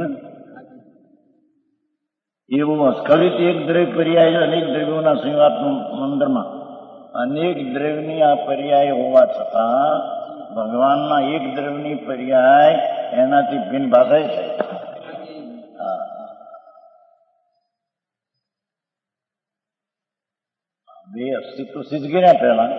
Speaker 2: એવું અસ્ખલિત એક દ્રવ્ય પર્યાય અનેક દ્રવ્યોના સંયોગાત્મ અંદરમાં અનેક દ્રવ્યની આ પર્યાય હોવા છતાં ભગવાનના એક દ્રવ્યની પર્યાય એનાથી ભિન્ન ભાષાય છે. બે અસ્તિત્વ સિદ્ધ કર્યા પહેલા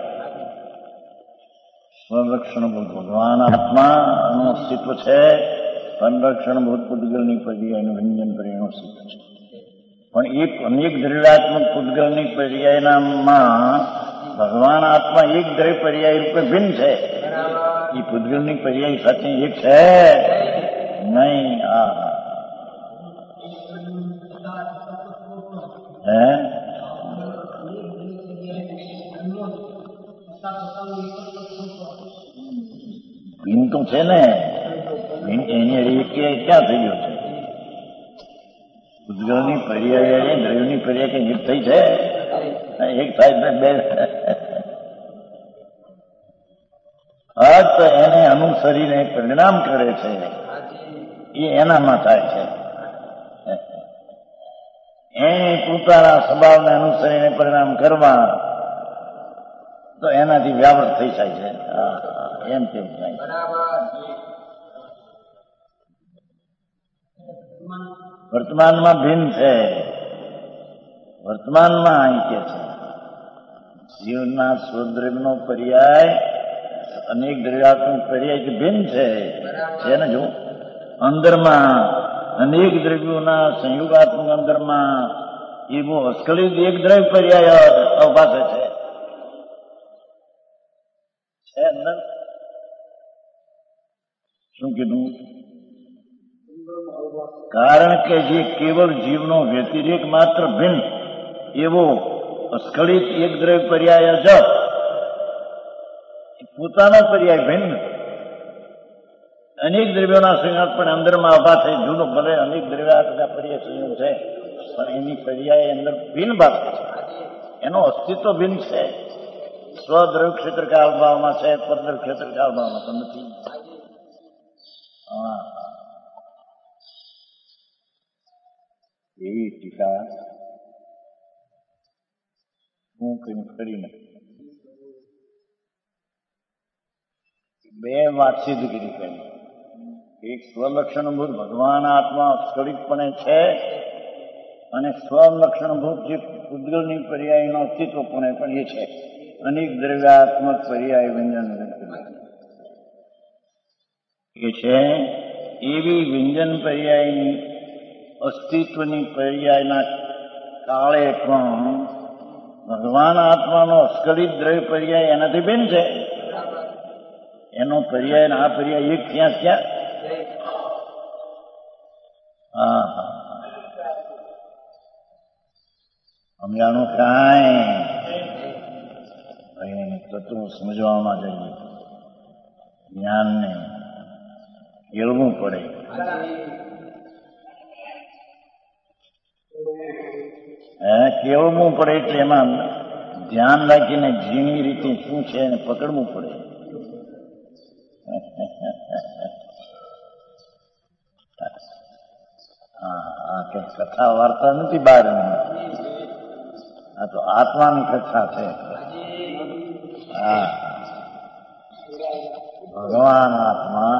Speaker 2: સ્વલક્ષણભૂત ભગવાન આત્માનું અસ્તિત્વ છે, સંરક્ષણભૂત પૂતગલની પર્યાયનું વ્યંજન પર્યાયનું અસ્તિત્વ છે. પણ એક અનેક દ્રવ્યાત્મક પૂતગલની પર્યાયનામાં ભગવાન આત્મા એક દ્રવ્ય પર્યાય રૂપે ભિન્ન છે. એ પૂતગલની પર્યાય સાથે એક છે નહીં. આ હે ભિન્ન તો છે ને, એની એક ક્યાં થઈ ગયો છે? પૂતગલની પર્યાય દ્રવ્યની પર્યાય કઈ એક થઈ છે? એક થાય બે અર્થ એને અનુસરીને પરિણામ કરે છે એ એનામાં થાય છે. એ પોતાના સ્વભાવને અનુસરીને પરિણામ કરવા તો એનાથી વ્યાવૃત થઈ જાય છે. એમ કેવું થાય વર્તમાનમાં ભિન્ન છે. વર્તમાનમાં અહીં કે છે જીવના સ્વદ્રવ્યનો પર્યાય અનેક દ્રવ્યાત્મક પર્યાય ભિન્ન છે. ને જો અંદરમાં અનેક દ્રવ્યોના સંયોગાત્મક અંદરમાં એવો અસ્ખલિત એક દ્રવ્ય પર્યાય અવભાષે છે. અંદર શું કીધું? કારણ કે જે કેવળ જીવનો વ્યતિરેક માત્ર ભિન્ન એવો અસ્ખલિત એક દ્રવ્ય પર્યાય જ પોતાનો પર્યાય ભિન્ન અનેક દ્રવ્યોના સંયોગ પણ અંદરમાં ઉભા થઈ જૂનો ભલે અનેક દ્રવ્યા પર્યાય સંયોગ છે પણ એની પર્યાય અંદર ભિન્ન ભાગ છે. એનો અસ્તિત્વ ભિન્ન છે. સ્વદ્રવ્ય ક્ષેત્ર કાળ ભાવમાં છે, પરદ્રવ્ય ક્ષેત્ર કાળ ભાવમાં તો નથી. એવી ટીકા હું કઈ કરી નથી. બે વાત સિદ્ધ કરી પહેલી. એક સ્વલક્ષણભૂત ભગવાન આત્મા સ્ખલિતપણે છે અને સ્વલક્ષણભૂત જે પૂતગલની પર્યાયનો અસ્તિત્વપણે પણ એ છે. અનેક દ્રવ્યાત્મક પર્યાય વ્યંજન એ છે. એવી વ્યંજન પર્યાયની અસ્તિત્વની પર્યાયના કાળે પણ ભગવાન આત્માનો અસ્ખલિત દ્રવ્ય પર્યાય એનાથી ભિન્ન છે. એનો પર્યાય આ પર્યાય એક ક્યાં ક્યાં? હા હા સમજાણું કાંઈ તત્વ સમજવામાં જઈએ જ્ઞાનને કેળવું પડે. હે કેળવું પડે એટલે એમાં ધ્યાન રાખીને ઝીણી રીતે શું છે એને પકડવું પડે. હા કે કથા વાર્તા નથી બહારની, આ તો આત્માની કથા છે. હા ભગવાન આત્મા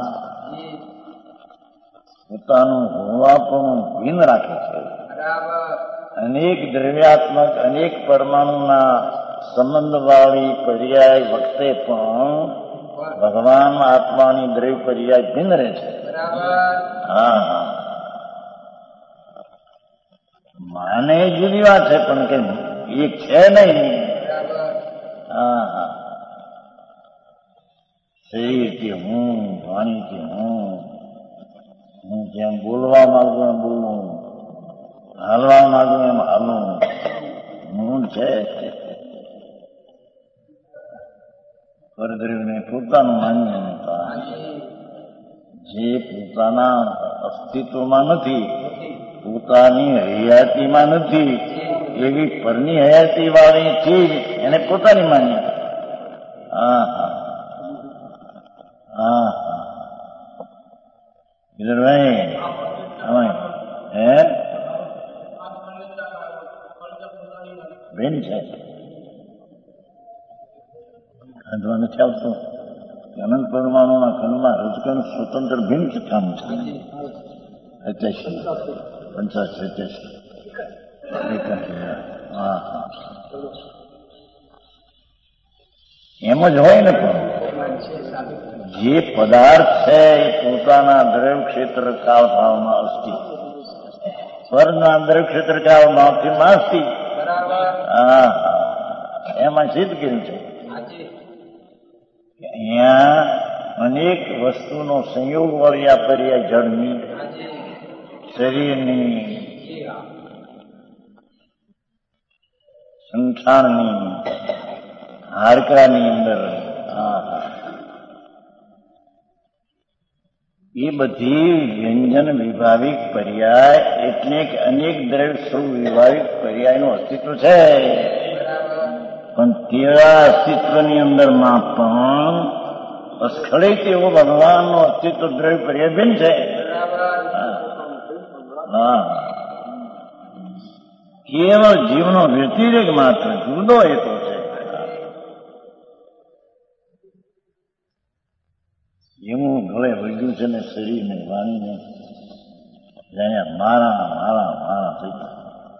Speaker 2: પોતાનું હોવાપણું ભિન્ન રાખે છે. અનેક દ્રવ્યાત્મક અનેક પરમાણુના સંબંધવાળી પર્યાય વખતે પણ ભગવાન આત્માની દ્રવ્ય પર્યાય ભિન્ન રહે છે. હા હા માને જુદી વાત છે પણ કે એક છે નહીં. હા હા શરીરથી હું, વાણીથી હું, હું જેમ બોલવા માંગુ એમ બોલું, હાલવા માંગુ એમ હાલું, હું છે. પરદ્રવ્યને પોતાનું માન્યતા જે પોતાના અસ્તિત્વમાં નથી, પોતાની હયાતીમાં નથી, એવી પરની હયાતી વાળી ચીજ એને પોતાની માની. હા હા હા હા ગિરધરભાઈ હે બેન છે ખાંડવા નથી આવતું. અનંત પરમાણુના ખંડમાં રજકણ સ્વતંત્ર ભિન્ન કામ છે. સત્યાસી પંચાસી સત્યાસી હા હા એમ જ હોય ને. પણ જે પદાર્થ છે એ પોતાના દ્રવ્ય ક્ષેત્ર કાળ ભાવમાં અસ્તિ, સ્વર્ગના દ્રવ્ય ક્ષેત્ર કાળ ભાવથી માસ્તી. હા હા એમાં સિદ્ધ કર્યું છે. અહીંયા અનેક વસ્તુનો સંયોગ વાળ્યા પર્યા જળની, શરીરની, સંસારની, હાડકાની અંદર એ બધી વ્યંજન વિભાવિક પર્યાય એટલે કે અનેક દ્રવ્ય સ્વરૂપ વિભાવિક પર્યાયનું અસ્તિત્વ છે. પણ તેવા અસ્તિત્વની અંદરમાં પણ અસ્ખલિત એવો ભગવાનનું અસ્તિત્વ દ્રવ્ય પર્યાય ભિન્ન છે. હા કેવળ જીવનો વ્યતિરેક માત્ર જુદો હેતુ છે. એવું ગળે વળ્યું છે ને શરીરને વાણીને જાણે મારા મારા મારા થઈ ગયા.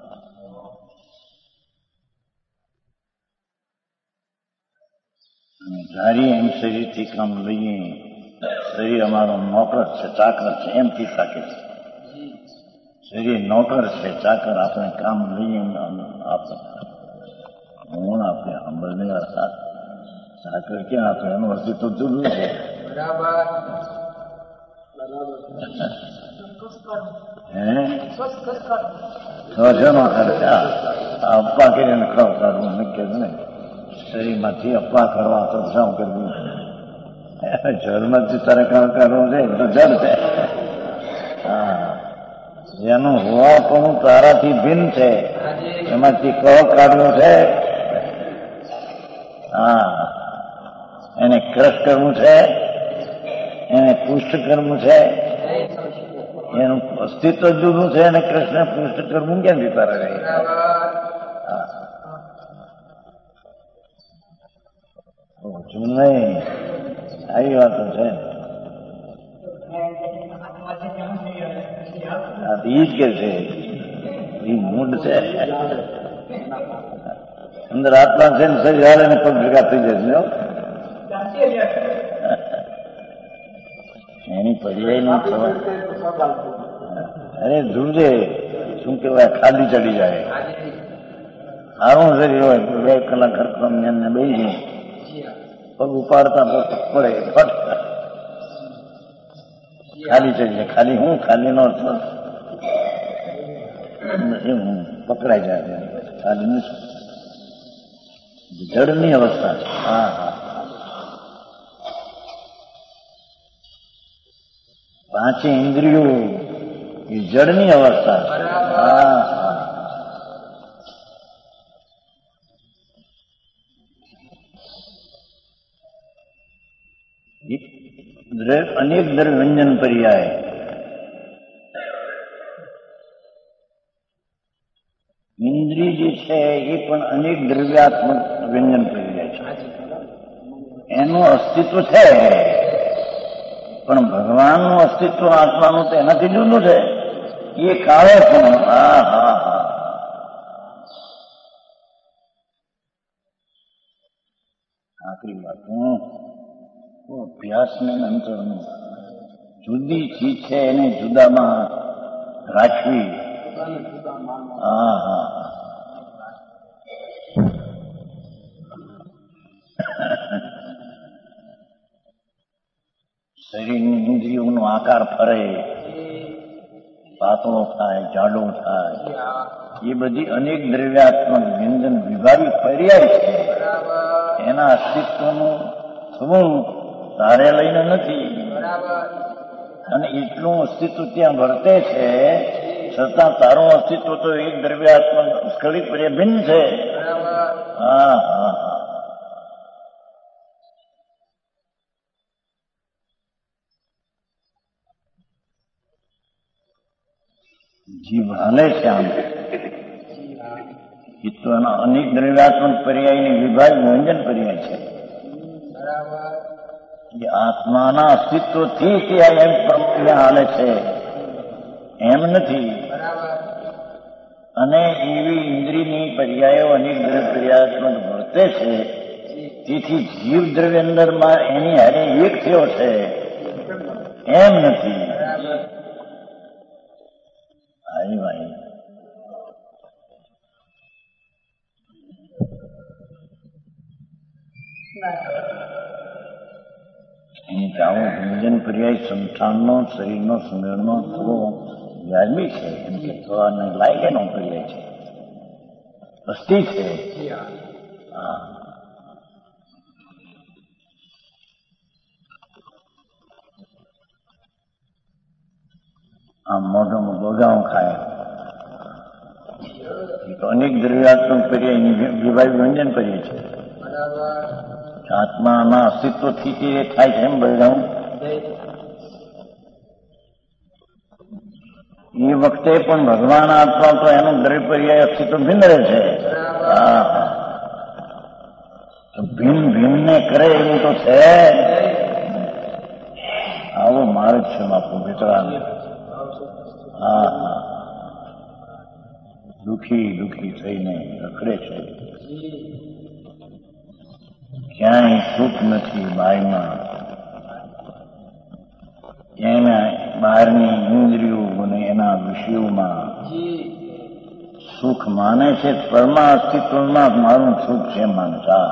Speaker 2: ધારી એમ શરીરથી કામ લઈએ, શરીર અમારો નોકર છે, ચાકર છે એમથી શકે છે. શરીર નોકર છે, ચાકર આપણે કામ લઈએ આપણે હું આપણે સાંભળને ચાકર ક્યાં આપે એનું અસ્તિત્વ જુદું છે. અપ્પા કરીને ખાવ કાઢવું નક્કી ને શરીરમાંથી અપ્પા કરવા તો શું કરવું. જળમાંથી તારે કામ કરવું છે તો જળ છે. હા જેનું હોવાપણું તારાથી ભિન્ન છે એમાંથી કહો કાઢવો છે. હા એને ક્રશ કરવું છે, એને પુષ્ટ કરવું છે. એનું અસ્તિત્વ જુદું છે અને કૃષ્ણ પુષ્ટ કરવું ક્યાંથી તારે રહે. ઓછું નહીં આવી વાતો છે. ઈ જ કે છે એ મૂડ છે અંદર આત્મા છે ને શરીર હાલે ને પગ ભેગા થઈ જશે. એની પર્યાય નો થવા. અરે ધ્રુજે શું કેવાય ખાલી ચડી જાય. સારું શરીર હોય બે કલાક હરકમ ને બેસી પગ ઉપાડતા પડે ફટ ખાલી ચડી જાય. ખાલી હું ખાલી નો પકડાઈ જાય. ખાલી નથી જળની અવસ્થા છે. હા હા પાંચે ઇન્દ્રિયો એ જળની અવસ્થા છે. હા હા અનેક દ્રવ્ય વ્યંજન પર્યાય ઇન્દ્રિય જે છે એ પણ અનેક દ્રવ્યાત્મક વ્યંજન પર્યાય છે. એનું અસ્તિત્વ છે પણ ભગવાનનું અસ્તિત્વ આત્માનું તો એનાથી જુદું છે. એ કાળે પણ હા હા હા આખરી વાત હું અભ્યાસને અંતરનું જુદી ચીજ છે એને જુદામાં રાખવી. હા હા શરીરની ઇન્દ્રિયોનો આકાર ફરે, પાતળો થાય, જાડો થાય, એ બધી અનેક દ્રવ્યાત્મક વ્યંજન વિભાગી પર્યાય છે. એના અસ્તિત્વનું સ્વરૂપ તારે લઈને નથી અને એટલું અસ્તિત્વ ત્યાં વર્તે છે છતાં તારું અસ્તિત્વ તો એક દ્રવ્યાત્મક સ્ખલિત પર્યાય ભિન્ન છે. હા હા હા જીવ હાલે છે આમ એ તો એના અનેક દ્રવ્યાત્મક પર્યાયની વિભાગ વ્યંજન પર્યાય છે. એ આત્માના અસ્તિત્વથી કે એમ પ્રમાણે હાલે છે એમ નથી. અને એવી ઇન્દ્રિયની પર્યાયો અનેક દ્રવ્ય પર્યાયાત્મક વર્તે છે. તેથી જીવ દ્રવ્ય અંદરમાં એની હારે એક થયો છે એમ નથી. આવી ભાઈ અહીં આવો વ્યંજન પર્યાય સંસ્થાનનો શરીરનો સુમેળનો થોડો વ્યાજબી છે. એમ કે થોડા લાયક એનો પર્યાય છે, અસ્થિ છે. હા આમ મોઢામાં ગોગાઓ ખાય તો અનેક દ્રવ્યાત્મક પર્યાયની વિભાગ વ્યંજન કરીએ છીએ. આત્માના અસ્તિત્વથી તે થાય છે એમ બધાઉં એ વખતે પણ ભગવાન આત્મા તો એનું દ્રવ્ય પર્યાય અસ્તિત્વ ભિન્ન રહે છે. હા ભિન્ન ભિન્ન કરે એવું તો છે. આવો માર્ગ છે બાપુ વિતરાનો. હા હા દુઃખી દુઃખી થઈને રખડે છે. ક્યાંય સુખ નથી બાયમાં. એના બહારની ઇન્દ્રિયો અને એના વિષયોમાં સુખ માને છે. પરમા અસ્તિત્વમાં મારું સુખ છે માનતા.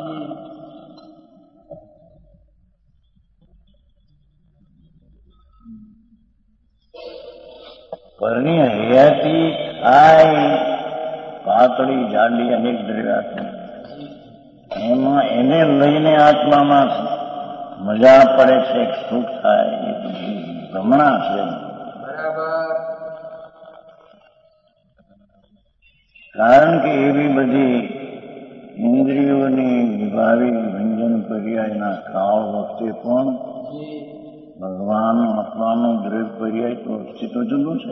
Speaker 2: પરની હયાતી થાય પાતળી જાડી અનેક દ્રવ્યાત્મક એમાં એને લઈને આત્મામાં મજા પડે છે, સુખ થાય એ ભ્રમણા છે. કારણ કે એવી બધી ઇન્દ્રિયોની વિભાવિક વ્યંજન પર્યાયના કાળ વખતે પણ ભગવાન આત્માનું દ્રવ્ય પર્યાય તો અસ્તિત્વ જુદું છે.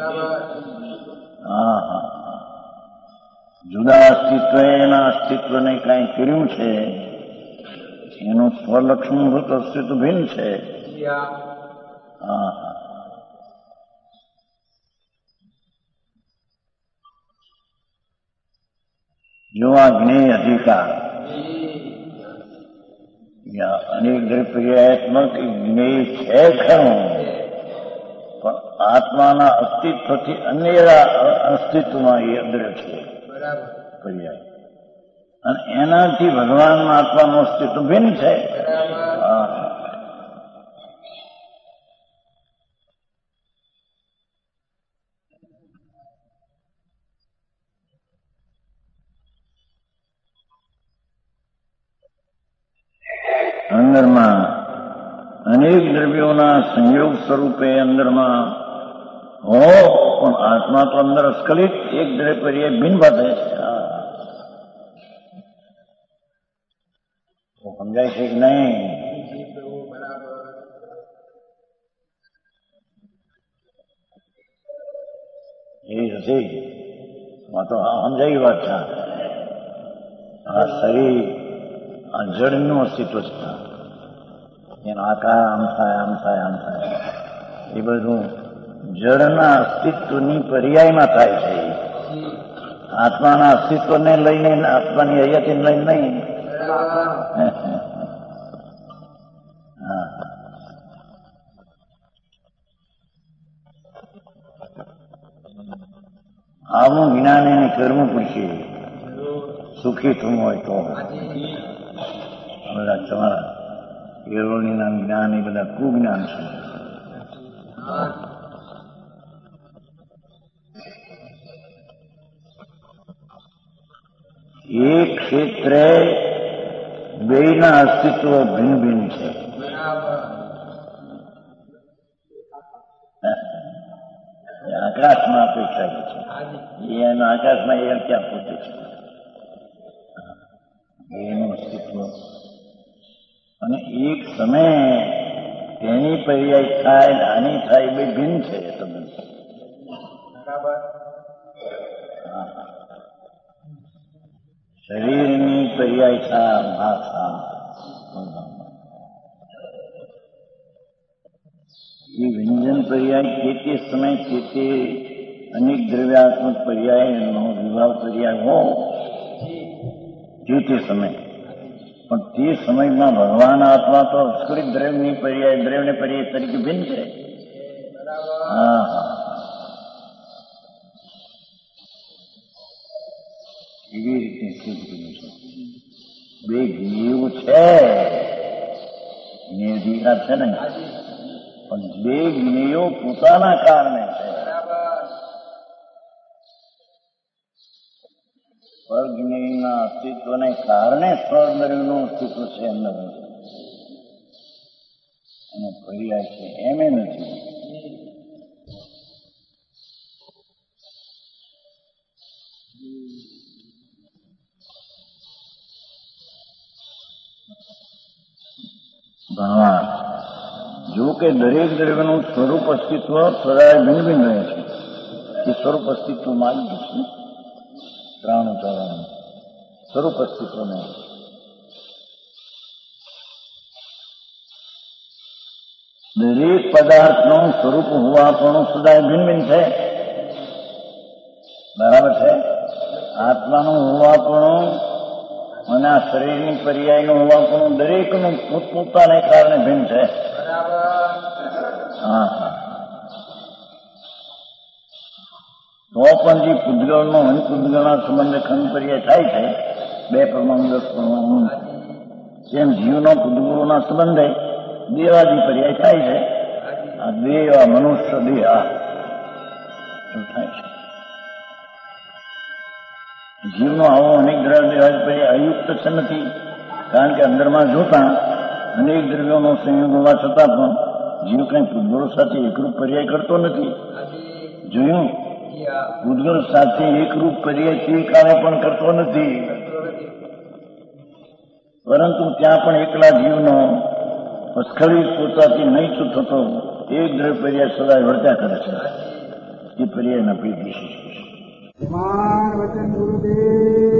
Speaker 2: હા હા જુદા અસ્તિત્વ એના અસ્તિત્વને કાંઈ કર્યું છે. એનું સ્વલક્ષણભૂત અસ્તિત્વ ભિન્ન છે. હા હા જો આ જ્ઞેય અધિકાર અનેક દ્રવ્ય પર્યાયાત્મક જ્ઞેય છે ખરું, પણ આત્માના અસ્તિત્વથી અન્ય અસ્તિત્વમાં એ અદ્રવ્ય છે પર્યાય. અને એનાથી ભગવાન આત્માનું અસ્તિત્વ ભિન્ન છે. અંદરમાં અનેક દ્રવ્યોના સંયોગ સ્વરૂપે અંદરમાં હો, પણ આત્મા તો અંદર સ્ખલિત એક દ્રવ્ય પર્યાય ભિન્ન બાબત છે. સમજાય છે કે નહીં? એ હશે તો સમજાય વાત છે. આ શરીર આ જળનું અસ્તિત્વ છે. એનો આકાર આમ થાય આમ થાય આમ થાય એ બધું જળના અસ્તિત્વની પર્યાયમાં થાય છે. આત્માના અસ્તિત્વને લઈને આત્માની હયાતીને લઈને નહીં. આવું જ્ઞાન એને કરવું પડશે સુખી થવું હોય તો. બધા તમારા કેળવણીના જ્ઞાન એ બધા કુજ્ઞાન છે. એક ક્ષેત્રે બેયના અસ્તિત્વ ભિન્ન ભિન્ન છે. આ આકાશમાં અપેક્ષા છે. એના આકાશમાં એ ક્યાં પૂછે છે એનું અસ્તિત્વ. અને એક સમય તેની પર્યાય થાય આની થાય બે ભિન્ન છે. તમે શરીરની પર્યાય થા ભાષા એ વ્યંજન પર્યાય તે તે સમય તે તે અનેક દ્રવ્યાત્મક પર્યાયનો વિભાવ પર્યાય હો તે તે સમય. પણ તે સમયમાં ભગવાન આત્મા તો સ્ફુરિત દ્રવ્યની પર્યાય દ્રવ્યને પર્યાય તરીકે ભિન્ન છે. હા હા એવી રીતે શું કર્યું છે. બે જીવ છે નિર્ધિકાર છે ને, પણ બે જ્ઞેયો પોતાના કારણે છે. પરજ્ઞેયના અસ્તિત્વને કારણે સ્વર્ગનું અસ્તિત્વ છે અંદર અને પર્યાય છે એમ એ નથી. ભગવાન જો કે દરેક દ્રવ્યનું સ્વરૂપ અસ્તિત્વ સદાય ભિન્ન ભિન્ન રહે છે. એ સ્વરૂપ અસ્તિત્વમાં જ છે. ત્રાણું ચારણ સ્વરૂપ અસ્તિત્વ નહીં. દરેક પદાર્થનું સ્વરૂપ હોવા પણ સદાય ભિન્ન ભિન્ન છે. બરાબર છે. આત્માનું હોવા પણ અને આ શરીરની પર્યાયનું હોવા પણ દરેકનું પોતપોતાને કારણે ભિન્ન છે. હા હા તો પણ જે પૂતગળનો અને પૂતગળના સંબંધે ખંડ પર્યાય થાય છે બે પરમાણુ દસ પરમાણુ તેમ જીવનો પૂતગળોના સંબંધે દેવાદી પર્યાય થાય છે. આ દેહ આ મનુષ્ય દેહ આ થાય છે. જીવનો આવો અનેક દ્રવ્ય પર્યાય અયુક્ત છે નથી. કારણ કે અંદરમાં જોતા અનેક દ્રવ્યોનો સંયોગ હોવા છતાં પણ જીવ કઈ પૂતગળો સાથે એકરૂપ પર્યાય કરતો નથી. જોયું પૂતગળ સાથે એકરૂપ પર્યાય તે કાળે પણ કરતો નથી. પરંતુ ત્યાં પણ એકલા જીવનો સ્ખલિત પોતાથી નહીં થતો એક દ્રવ્ય પર્યાય સદાય વર્ત્યા કરે છે. એ પર્યાયના પીઠ વિશેષ છે.
Speaker 3: વચન ગુરુદેવ